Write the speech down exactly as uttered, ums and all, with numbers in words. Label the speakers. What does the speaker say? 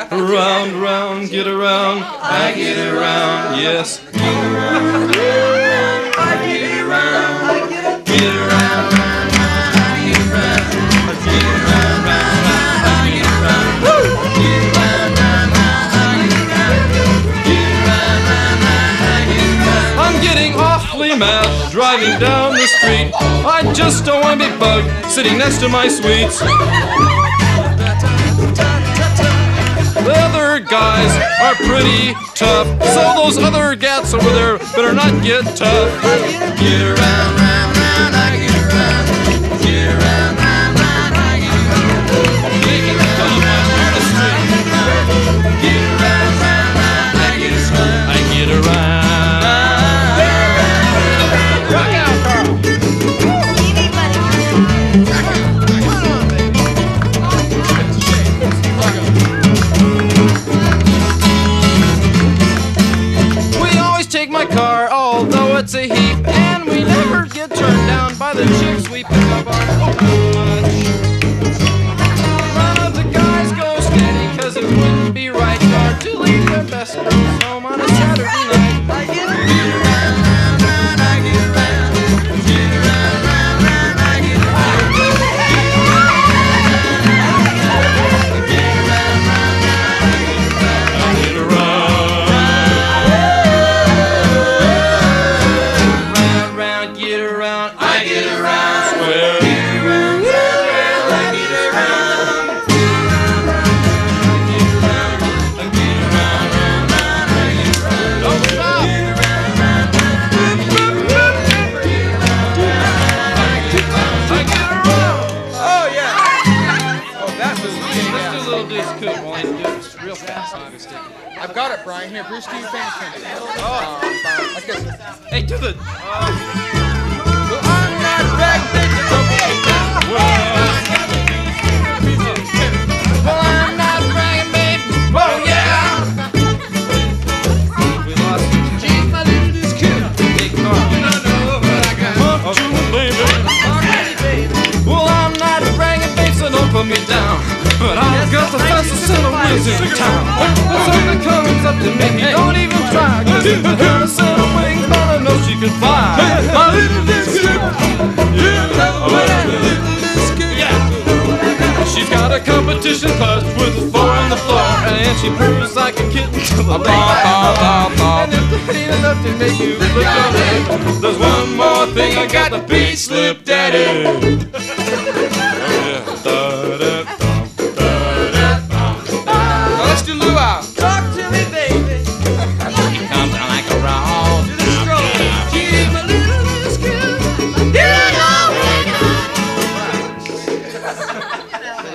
Speaker 1: Round, round, get around. I get around, yes. Get around. I get around. I get around. Get around, round, round. I get around. Get around, round, round. I get around. Get around, round, round. I get around. Get around, round, round. I get around. I'm getting awfully mad driving down the street. I just don't want to be bugged sitting next to my sweets. The other guys are pretty tough, so those other gats over there better not get tough. Get around, round, round, I get around. Get around, round, round, I get around. Get around, round, on the street. Get around, round, round, I get around. I get around. Rock out, Carl. Take my car, although it's a heap, and we never get turned down by the chicks we pick up on much. None of the guys go steady, cause it wouldn't be right hard to leave their best girls home on a Saturday night. I get around, round, round, I get around. Get around, round, round, I get around. Get around, round, round, I get around.
Speaker 2: I've got it, Brian. Here, Bruce, do your fans country. Oh, um, like this.
Speaker 1: Hey, do the. Uh,
Speaker 2: well, I'm not bragging. Well, I'm not bragging, babe. Whoa, yeah.
Speaker 1: We lost.
Speaker 2: Jeez, my little this kid.
Speaker 1: Big car.
Speaker 2: You don't know what I got.
Speaker 1: Oh, baby.
Speaker 2: Alrighty, baby.
Speaker 1: Well, I'm not bragging, babe, so don't put me down. But I've got the fastest set of wheels in town. There's something comes up to make me don't even try. Cause if I had a set of wings, but I know she could fly. My little disco, yeah. She's got a competition class with a four on the floor, and she purrs like a kitten to the lake. And if that ain't enough to make you look your head, there's one more thing, I got the beat slip daddy. Oh, yeah.
Speaker 2: Let's do luau.